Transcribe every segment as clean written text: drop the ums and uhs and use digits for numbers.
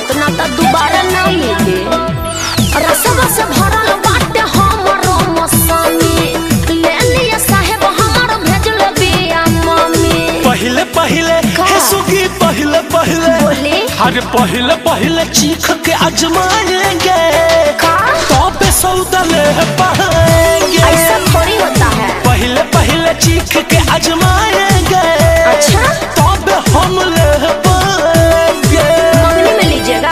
बात ना तो दोबारा ना मिले। रसवा से भरल बाटे हमरो मौसमी, ले लिए साहेब हमर भेजल बिया मम्मी। पहले पहले हे सुगी पहले पहले बोले अरे पहले पहले चीख के आजमाएंगे तो पे सौदा ले पाएंगे। ऐसा थोड़ी होता है। पहले पहले चीख के आजमाएंगे अच्छा तो पे हम ले पाएंगे। मंगनी में लीजिएगा।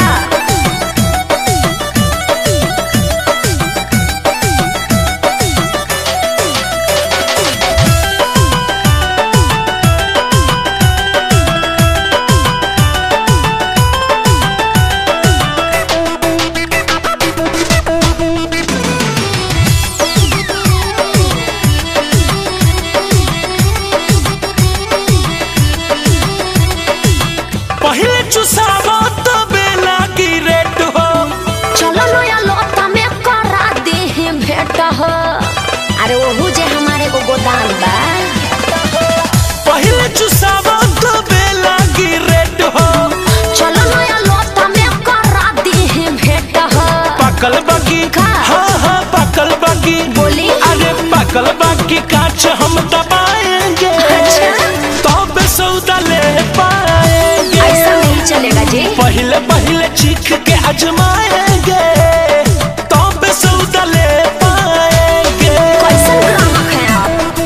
पहले चुसावा तो बेला की रेट हो, चलो नया लोटा में करा दे भेंट हो। अरे ओहू जे हमारे को गोदाम बा। पहले चुसावा तो बेला की रेट हो। चलो नया लोटा में करा दे भेंट हो। पकल बाकी हाँ हाँ पकल बाकी बोली अरे पकल बाकी काच हम दबाएंगे तो पे सौदा ले पाएंगे। ऐसा नहीं चलेगा जी। पहले पहले चीख के आजमाएंगे तो पे सौदा ले पाएंगे। कैसन ग्राहक है आप?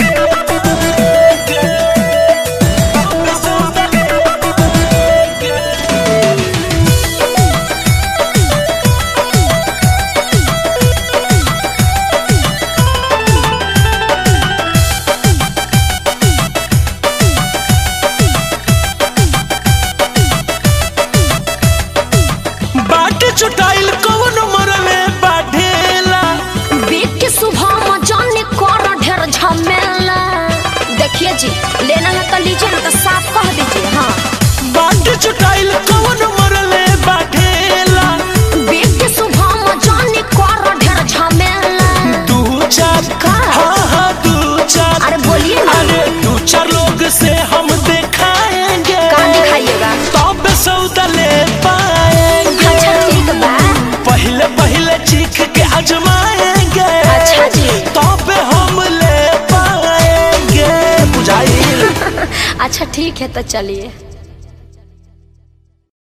बाट चुटाइल कौन मरले बाढ़ेला, बीत के सुबह में जाने कर ढेर झमेला। देखिए जी लेना है तो लीजिए ना तो साफ कह दीजिए। हाँ बाट चुटाइल कौन मरले बाढ़ेला। बीत के सुबह में जाने कर ढेर झमेला। दू चार हाँ हाँ दू चार अरे बोलिए ना। अरे दू चार लोग से हम दिखाएंगे कहाँ दिखाइएगा? तब सौदा ले पाएंगे। अच्छा ठीक बा। पहले पहले चीख के आजमाएंगे अच्छा जी तब हम ले पाएंगे। बुझाइल अच्छा ठीक है तो चलिए।